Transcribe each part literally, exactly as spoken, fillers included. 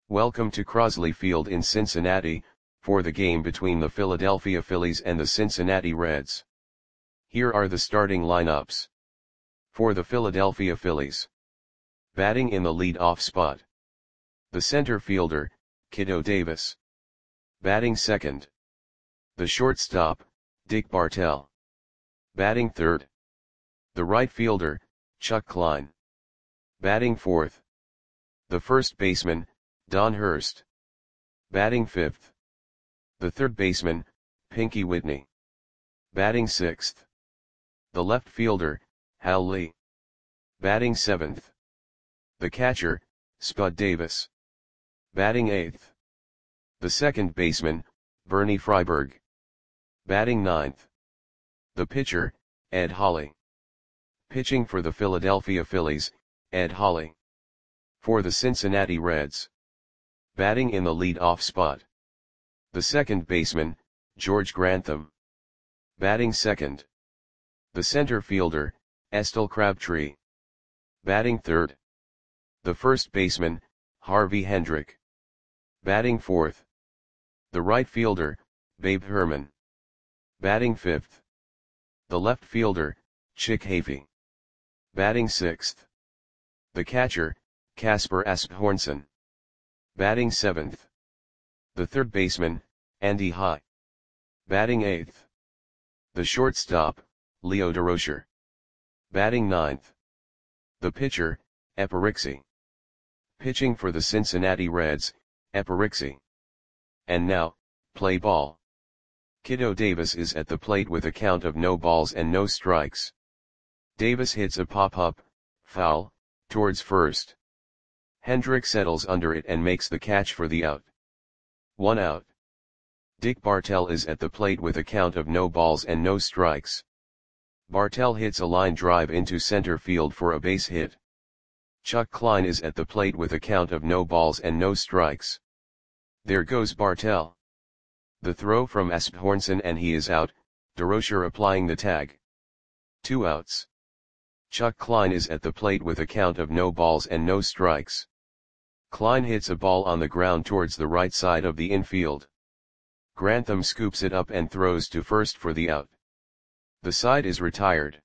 Welcome to Crosley Field in Cincinnati, for the game between the Philadelphia Phillies and the Cincinnati Reds. Here are the starting lineups. For the Philadelphia Phillies. Batting in the lead-off spot. The center fielder, Kiddo Davis. Batting second. The shortstop, Dick Bartell. Batting third. The right fielder, Chuck Klein. Batting fourth. The first baseman, Don Hurst. Batting fifth. The third baseman, Pinky Whitney. Batting sixth. The left fielder, Hal Lee. Batting seventh. The catcher, Spud Davis. Batting eighth. The second baseman, Bernie Freiberg. Batting ninth. The pitcher, Ed Holley. Pitching for the Philadelphia Phillies, Ed Holley. For the Cincinnati Reds. Batting in the lead-off spot. The second baseman, George Grantham. Batting second. The center fielder, Estelle Crabtree. Batting third. The first baseman, Harvey Hendrick. Batting fourth. The right fielder, Babe Herman. Batting fifth. The left fielder, Chick Hafey. Batting sixth. The catcher, Casper Asbjornson. Batting seventh. The third baseman, Andy High. Batting eighth. The shortstop, Leo Durocher. Batting ninth. The pitcher, Eperixy. Pitching for the Cincinnati Reds, Eperixy. And now, play ball. Kiddo Davis is at the plate with a count of no balls and no strikes. Davis hits a pop-up, foul, towards first. Hendrick settles under it and makes the catch for the out. One out. Dick Bartell is at the plate with a count of no balls and no strikes. Bartell hits a line drive into center field for a base hit. Chuck Klein is at the plate with a count of no balls and no strikes. There goes Bartell. The throw from Asbjornson and he is out, Durocher applying the tag. Two outs. Chuck Klein is at the plate with a count of no balls and no strikes. Klein hits a ball on the ground towards the right side of the infield. Grantham scoops it up and throws to first for the out. The side is retired.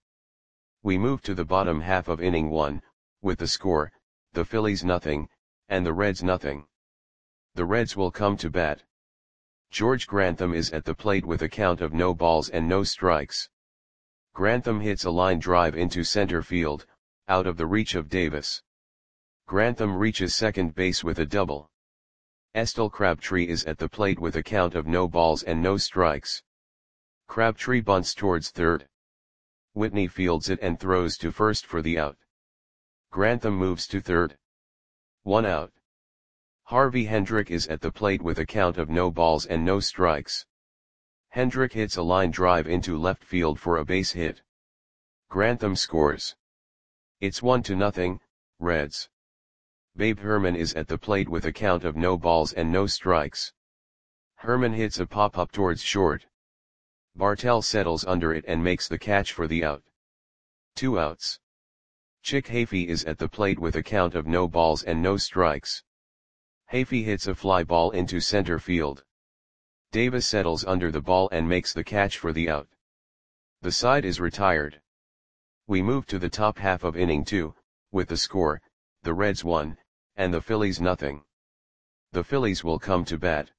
We move to the bottom half of inning one, with the score, the Phillies nothing, and the Reds nothing. The Reds will come to bat. George Grantham is at the plate with a count of no balls and no strikes. Grantham hits a line drive into center field, out of the reach of Davis. Grantham reaches second base with a double. Estelle Crabtree is at the plate with a count of no balls and no strikes. Crabtree bunts towards third. Whitney fields it and throws to first for the out. Grantham moves to third. One out. Harvey Hendrick is at the plate with a count of no balls and no strikes. Hendrick hits a line drive into left field for a base hit. Grantham scores. It's one to nothing, Reds. Babe Herman is at the plate with a count of no balls and no strikes. Herman hits a pop-up towards short. Bartell settles under it and makes the catch for the out. Two outs. Chick Hafey is at the plate with a count of no balls and no strikes. Hafey hits a fly ball into center field. Davis settles under the ball and makes the catch for the out. The side is retired. We move to the top half of inning two, with the score, the Reds one, and the Phillies nothing. The Phillies will come to bat.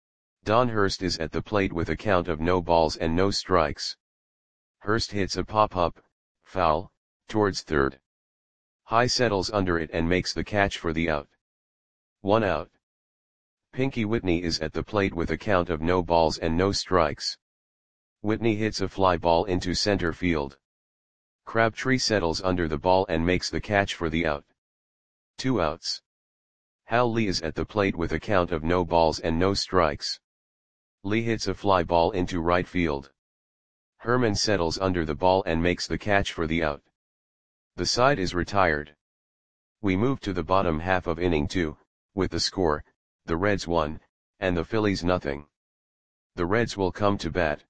Don Hurst is at the plate with a count of no balls and no strikes. Hurst hits a pop-up, foul, towards third. High settles under it and makes the catch for the out. One out. Pinky Whitney is at the plate with a count of no balls and no strikes. Whitney hits a fly ball into center field. Crabtree settles under the ball and makes the catch for the out. Two outs. Hal Lee is at the plate with a count of no balls and no strikes. Lee hits a fly ball into right field. Herman settles under the ball and makes the catch for the out. The side is retired. We move to the bottom half of inning two, with the score, the Reds one, and the Phillies nothing. The Reds will come to bat.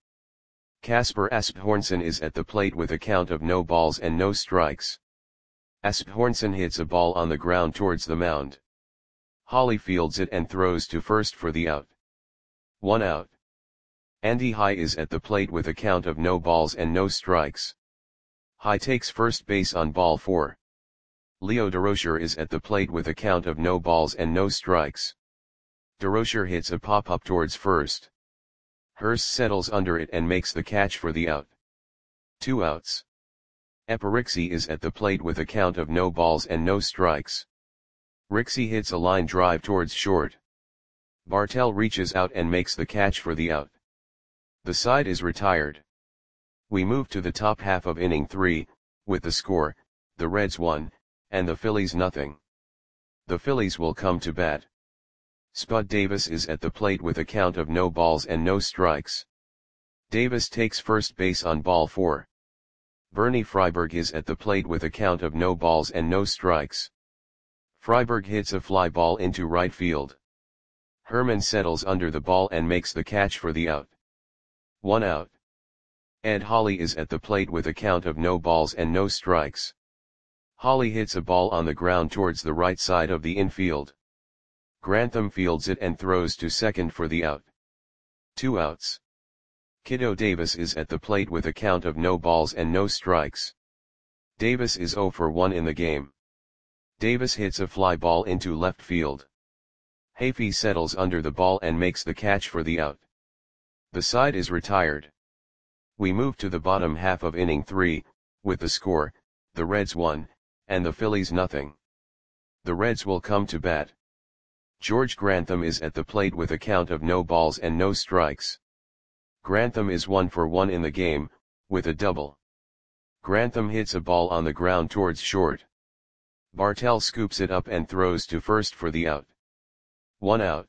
Casper Asbjornson is at the plate with a count of no balls and no strikes. Asbjornson hits a ball on the ground towards the mound. Holly fields it and throws to first for the out. One out. Andy High is at the plate with a count of no balls and no strikes. High takes first base on ball four. Leo Durocher is at the plate with a count of no balls and no strikes. Durocher hits a pop-up towards first. Hurst settles under it and makes the catch for the out. Two outs. Eparixi is at the plate with a count of no balls and no strikes. Rixey hits a line drive towards short. Bartell reaches out and makes the catch for the out. The side is retired. We move to the top half of inning three, with the score, the Reds one, and the Phillies nothing. The Phillies will come to bat. Spud Davis is at the plate with a count of no balls and no strikes. Davis takes first base on ball four. Bernie Freiberg is at the plate with a count of no balls and no strikes. Freiberg hits a fly ball into right field. Herman settles under the ball and makes the catch for the out. One out. Ed Holly is at the plate with a count of no balls and no strikes. Holly hits a ball on the ground towards the right side of the infield. Grantham fields it and throws to second for the out. Two outs. Kiddo Davis is at the plate with a count of no balls and no strikes. Davis is oh for one in the game. Davis hits a fly ball into left field. Hafey settles under the ball and makes the catch for the out. The side is retired. We move to the bottom half of inning three, with the score, the Reds one, and the Phillies nothing. The Reds will come to bat. George Grantham is at the plate with a count of no balls and no strikes. Grantham is one for one in the game, with a double. Grantham hits a ball on the ground towards short. Bartell scoops it up and throws to first for the out. One out.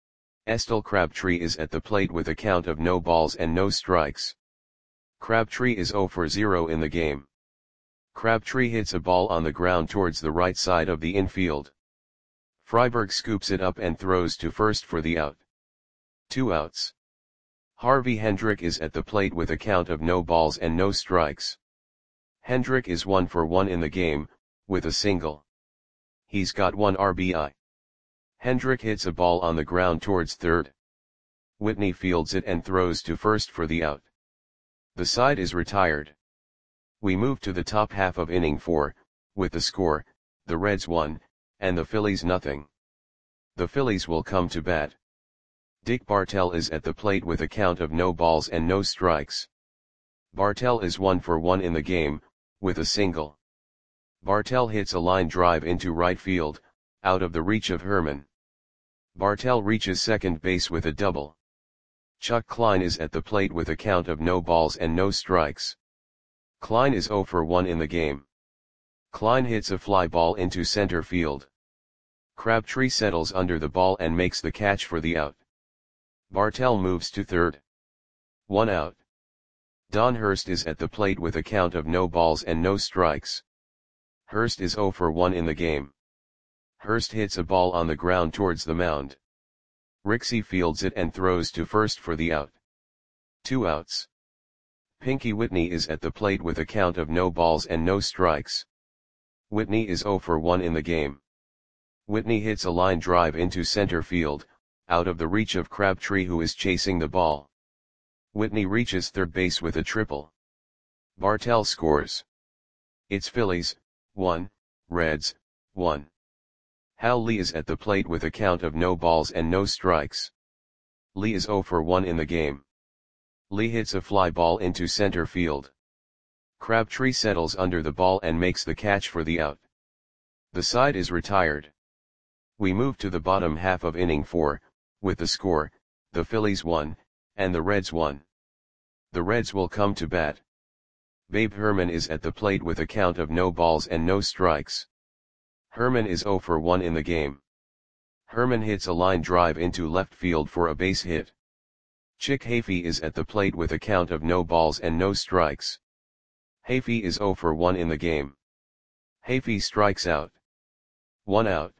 Estel Crabtree is at the plate with a count of no balls and no strikes. Crabtree is oh for zero in the game. Crabtree hits a ball on the ground towards the right side of the infield. Freiberg scoops it up and throws to first for the out. Two outs. Harvey Hendrick is at the plate with a count of no balls and no strikes. Hendrick is one for one in the game, with a single. He's got one R B I. Hendrick hits a ball on the ground towards third. Whitney fields it and throws to first for the out. The side is retired. We move to the top half of inning four, with the score, the Reds one, and the Phillies nothing. The Phillies will come to bat. Dick Bartell is at the plate with a count of no balls and no strikes. Bartell is one for one in the game, with a single. Bartell hits a line drive into right field, out of the reach of Herman. Bartell reaches second base with a double. Chuck Klein is at the plate with a count of no balls and no strikes. Klein is oh for one in the game. Klein hits a fly ball into center field. Crabtree settles under the ball and makes the catch for the out. Bartell moves to third. One out. Don Hurst is at the plate with a count of no balls and no strikes. Hurst is oh for one in the game. Hurst hits a ball on the ground towards the mound. Rixey fields it and throws to first for the out. Two outs. Pinky Whitney is at the plate with a count of no balls and no strikes. Whitney is oh for one in the game. Whitney hits a line drive into center field, out of the reach of Crabtree who is chasing the ball. Whitney reaches third base with a triple. Bartell scores. It's Phillies, one, Reds, one. Hal Lee is at the plate with a count of no balls and no strikes. Lee is oh for one in the game. Lee hits a fly ball into center field. Crabtree settles under the ball and makes the catch for the out. The side is retired. We move to the bottom half of inning four, with the score, the Phillies one, and the Reds one. The Reds will come to bat. Babe Herman is at the plate with a count of no balls and no strikes. Herman is oh for one in the game. Herman hits a line drive into left field for a base hit. Chick Hafey is at the plate with a count of no balls and no strikes. Hafey is oh for one in the game. Hafey strikes out. One out.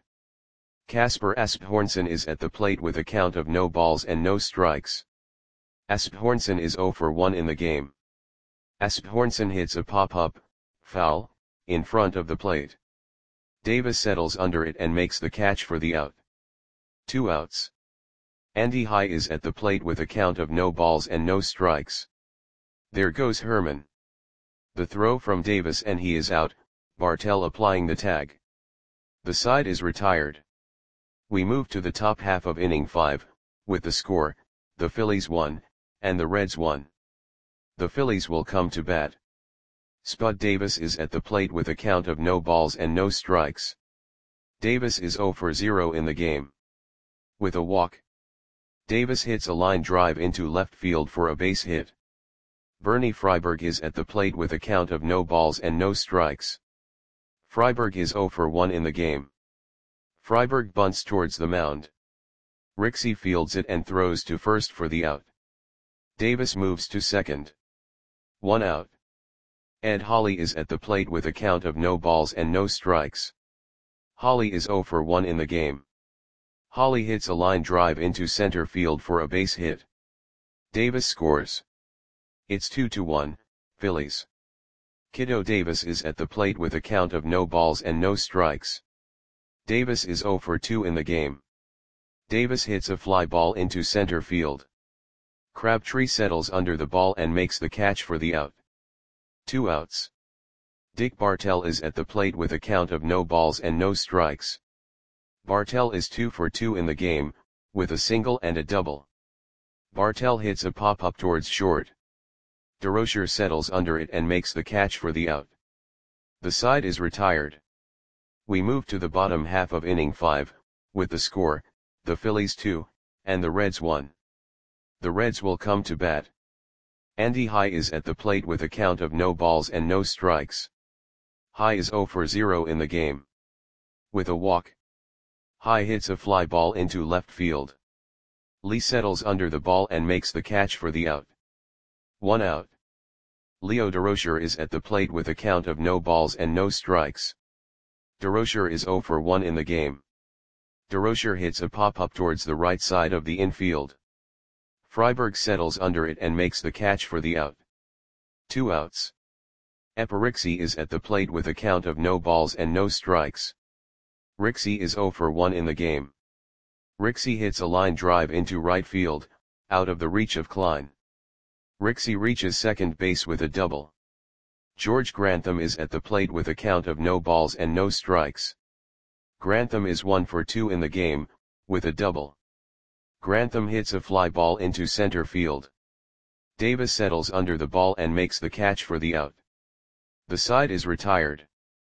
Casper Asbjornsen is at the plate with a count of no balls and no strikes. Asbjornsen is oh for one in the game. Asbjornsen hits a pop-up, foul, in front of the plate. Davis settles under it and makes the catch for the out. Two outs. Andy High is at the plate with a count of no balls and no strikes. There goes Herman. The throw from Davis and he is out, Bartell applying the tag. The side is retired. We move to the top half of inning five, with the score, the Phillies won, and the Reds won. The Phillies will come to bat. Spud Davis is at the plate with a count of no balls and no strikes. Davis is zero for zero in the game. With a walk, Davis hits a line drive into left field for a base hit. Bernie Freiberg is at the plate with a count of no balls and no strikes. Freiberg is zero for one in the game. Freiberg bunts towards the mound. Rixey fields it and throws to first for the out. Davis moves to second. One out. Ed Holly is at the plate with a count of no balls and no strikes. Holly is zero for one in the game. Holly hits a line drive into center field for a base hit. Davis scores. It's two to one, Phillies. Kiddo Davis is at the plate with a count of no balls and no strikes. Davis is zero for two in the game. Davis hits a fly ball into center field. Crabtree settles under the ball and makes the catch for the out. Two outs. Dick Bartell is at the plate with a count of no balls and no strikes. Bartell is two for two in the game, with a single and a double. Bartell hits a pop-up towards short. DeRocher settles under it and makes the catch for the out. The side is retired. We move to the bottom half of inning five, with the score, the Phillies two, and the Reds one. The Reds will come to bat. Andy High is at the plate with a count of no balls and no strikes. High is zero for zero in the game. With a walk, High hits a fly ball into left field. Lee settles under the ball and makes the catch for the out. One out. Leo DeRocher is at the plate with a count of no balls and no strikes. DeRocher is zero for one in the game. DeRocher hits a pop-up towards the right side of the infield. Freiberg settles under it and makes the catch for the out. Two outs. Eparixi is at the plate with a count of no balls and no strikes. Rixey is zero for one in the game. Rixey hits a line drive into right field, out of the reach of Klein. Rixey reaches second base with a double. George Grantham is at the plate with a count of no balls and no strikes. Grantham is one for two in the game, with a double. Grantham hits a fly ball into center field. Davis settles under the ball and makes the catch for the out. The side is retired.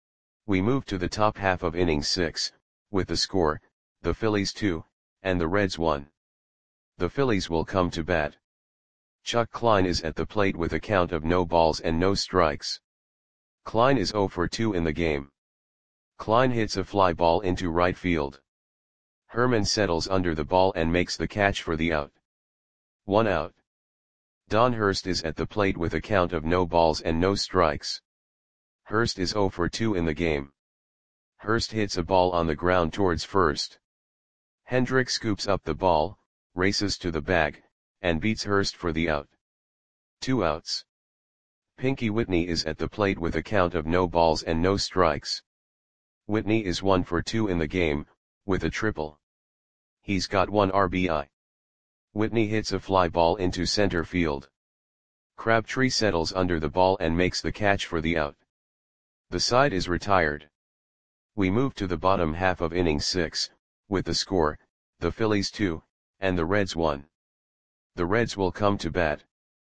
We move to the top half of inning six, with the score, the Phillies two, and the Reds one. The Phillies will come to bat. Chuck Klein is at the plate with a count of no balls and no strikes. Klein is zero for two in the game. Klein hits a fly ball into right field. Herman settles under the ball and makes the catch for the out. One out. Don Hurst is at the plate with a count of no balls and no strikes. Hurst is zero for two in the game. Hurst hits a ball on the ground towards first. Hendrick scoops up the ball, races to the bag, and beats Hurst for the out. Two outs. Pinky Whitney is at the plate with a count of no balls and no strikes. Whitney is one for two in the game, with a triple. He's got one R B I. Whitney hits a fly ball into center field. Crabtree settles under the ball and makes the catch for the out. The side is retired. We move to the bottom half of inning six, with the score, the Phillies two, and the Reds one. The Reds will come to bat.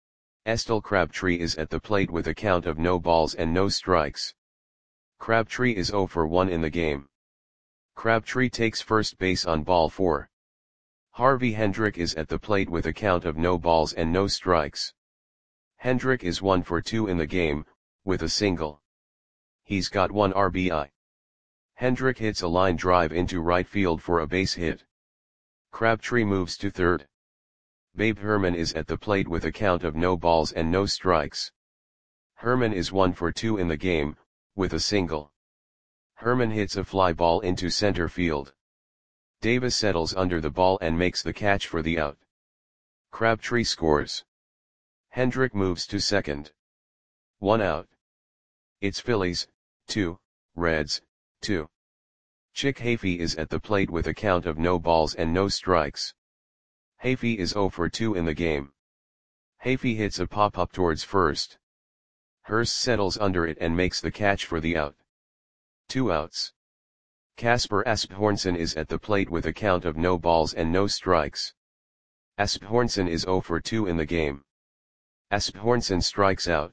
Estel Crabtree is at the plate with a count of no balls and no strikes. Crabtree is zero for one in the game. Crabtree takes first base on ball four. Harvey Hendrick is at the plate with a count of no balls and no strikes. Hendrick is one for two in the game, with a single. He's got one R B I. Hendrick hits a line drive into right field for a base hit. Crabtree moves to third. Babe Herman is at the plate with a count of no balls and no strikes. Herman is one for two in the game, with a single. Herman hits a fly ball into center field. Davis settles under the ball and makes the catch for the out. Crabtree scores. Hendrick moves to second. One out. It's Phillies, two, Reds, two. Chick Hafey is at the plate with a count of no balls and no strikes. Hafey is zero for two in the game. Hafey hits a pop-up towards first. Hurst settles under it and makes the catch for the out. Two outs. Kasper Asbjornsen is at the plate with a count of no balls and no strikes. Asbjornsen is zero for two in the game. Asbjornsen strikes out.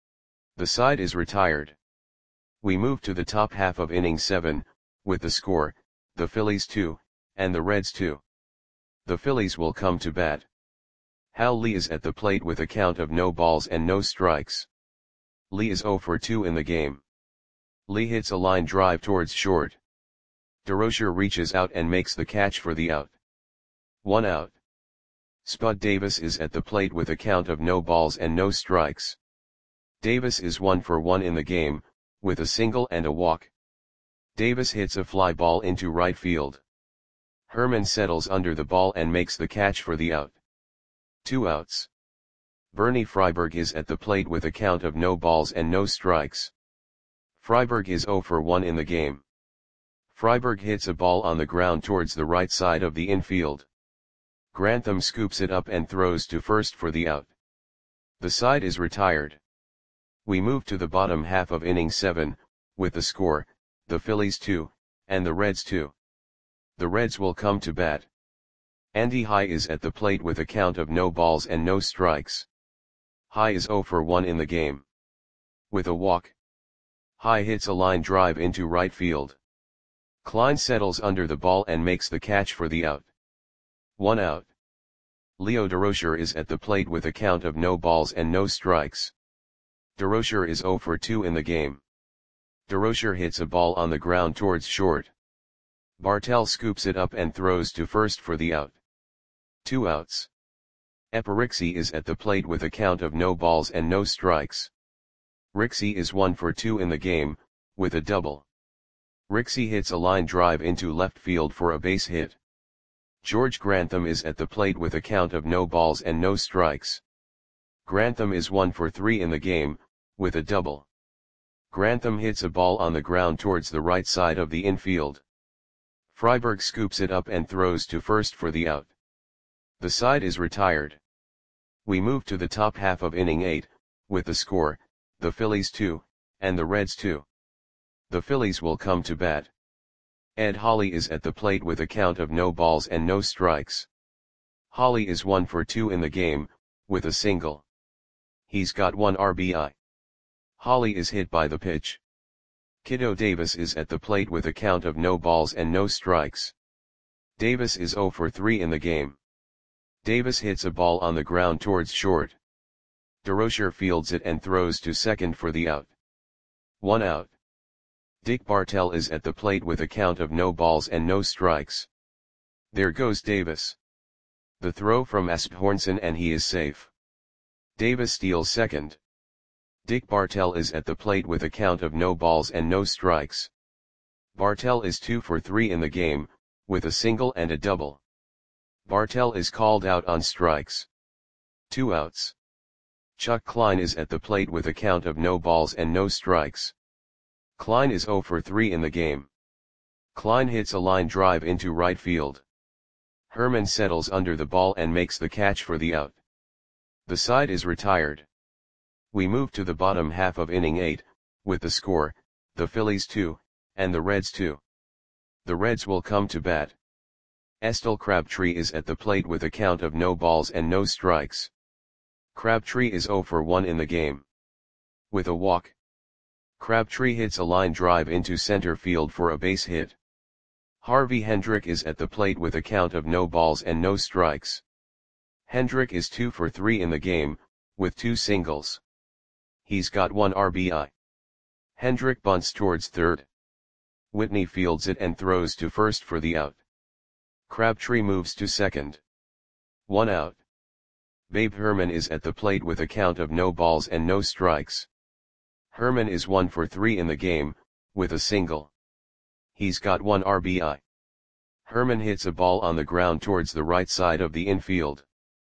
The side is retired. We move to the top half of inning seven, with the score, the Phillies two, and the Reds two. The Phillies will come to bat. Hal Lee is at the plate with a count of no balls and no strikes. Lee is zero for two in the game. Lee hits a line drive towards short. DeRocher reaches out and makes the catch for the out. One out. Spud Davis is at the plate with a count of no balls and no strikes. Davis is one for one in the game, with a single and a walk. Davis hits a fly ball into right field. Herman settles under the ball and makes the catch for the out. Two outs. Bernie Freiberg is at the plate with a count of no balls and no strikes. Freiberg is zero for one in the game. Freiberg hits a ball on the ground towards the right side of the infield. Grantham scoops it up and throws to first for the out. The side is retired. We move to the bottom half of inning seven, with the score, the Phillies two, and the Reds two. The Reds will come to bat. Andy High is at the plate with a count of no balls and no strikes. High is zero for one in the game. With a walk. High hits a line drive into right field. Klein settles under the ball and makes the catch for the out. One out. Leo DeRocher is at the plate with a count of no balls and no strikes. DeRocher is zero for two in the game. DeRocher hits a ball on the ground towards short. Bartell scoops it up and throws to first for the out. Two outs. Eparixi is at the plate with a count of no balls and no strikes. Rixey is one for two in the game, with a double. Rixey hits a line drive into left field for a base hit. George Grantham is at the plate with a count of no balls and no strikes. Grantham is one for three in the game, with a double. Grantham hits a ball on the ground towards the right side of the infield. Freiberg scoops it up and throws to first for the out. The side is retired. We move to the top half of inning eight, with the score, the Phillies two, and the Reds two. The Phillies will come to bat. Ed Holly is at the plate with a count of no balls and no strikes. Holly is one for two in the game, with a single. He's got one R B I. Holly is hit by the pitch. Kiddo Davis is at the plate with a count of no balls and no strikes. Davis is zero for three in the game. Davis hits a ball on the ground towards short. DeRocher fields it and throws to second for the out. One out. Dick Bartell is at the plate with a count of no balls and no strikes. There goes Davis. The throw from Asbjornsen and he is safe. Davis steals second. Dick Bartell is at the plate with a count of no balls and no strikes. Bartell is two for three in the game, with a single and a double. Bartell is called out on strikes. Two outs. Chuck Klein is at the plate with a count of no balls and no strikes. Klein is zero for three in the game. Klein hits a line drive into right field. Herman settles under the ball and makes the catch for the out. The side is retired. We move to the bottom half of inning eight, with the score, the Phillies two, and the Reds two. The Reds will come to bat. Estel Crabtree is at the plate with a count of no balls and no strikes. Crabtree is zero for one in the game. With a walk. Crabtree hits a line drive into center field for a base hit. Harvey Hendrick is at the plate with a count of no balls and no strikes. Hendrick is two for three in the game, with two singles. He's got one R B I. Hendrick bunts towards third. Whitney fields it and throws to first for the out. Crabtree moves to second. One out. Babe Herman is at the plate with a count of no balls and no strikes. Herman is one for three in the game, with a single. He's got one R B I. Herman hits a ball on the ground towards the right side of the infield.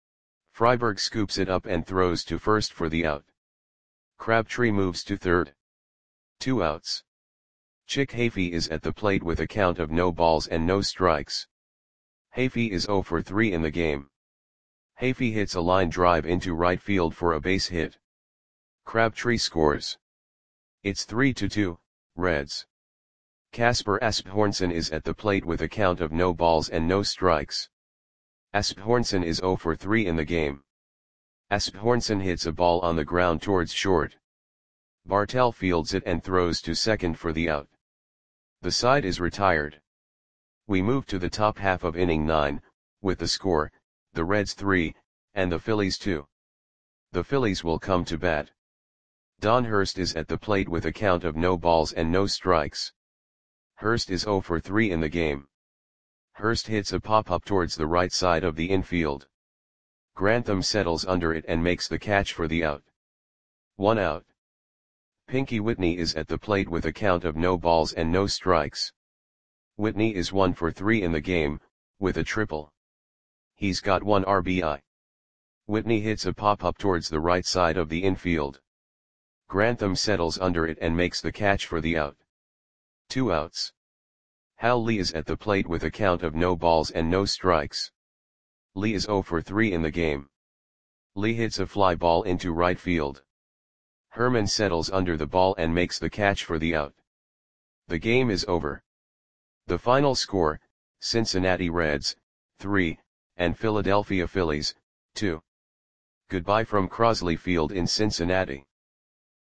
Freiberg scoops it up and throws to first for the out. Crabtree moves to third. Two outs. Chick Hafey is at the plate with a count of no balls and no strikes. Hafey is zero for three in the game. Hafey hits a line drive into right field for a base hit. Crabtree scores. It's three to two, Reds. Casper Asbjornson is at the plate with a count of no balls and no strikes. Asbjornson is zero for three in the game. Asbjornson hits a ball on the ground towards short. Bartell fields it and throws to second for the out. The side is retired. We move to the top half of inning nine, with the score, the Reds three, and the Phillies two. The Phillies will come to bat. Don Hurst is at the plate with a count of no balls and no strikes. Hurst is zero for three in the game. Hurst hits a pop-up towards the right side of the infield. Grantham settles under it and makes the catch for the out. One out. Pinky Whitney is at the plate with a count of no balls and no strikes. Whitney is one for three in the game, with a triple. He's got one R B I. Whitney hits a pop-up towards the right side of the infield. Grantham settles under it and makes the catch for the out. Two outs. Hal Lee is at the plate with a count of no balls and no strikes. Lee is zero for three in the game. Lee hits a fly ball into right field. Herman settles under the ball and makes the catch for the out. The game is over. The final score, Cincinnati Reds, three, and Philadelphia Phillies, two. Goodbye from Crosley Field in Cincinnati.